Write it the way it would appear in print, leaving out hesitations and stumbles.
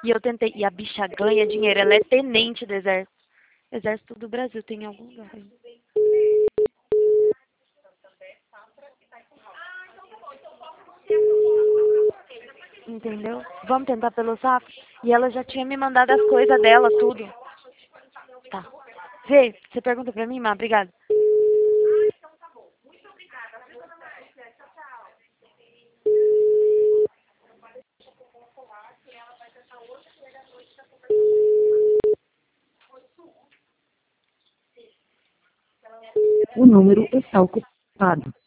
E eu tentei. E a bicha ganha dinheiro. Ela é tenente do exército. Exército do Brasil. Tem em algum lugar aí. Entendeu? Vamos tentar pelo zap? E ela já tinha me mandado as coisas dela, tudo. Tá. Vê, você pergunta pra mim, Má? Obrigada. O número está ocupado.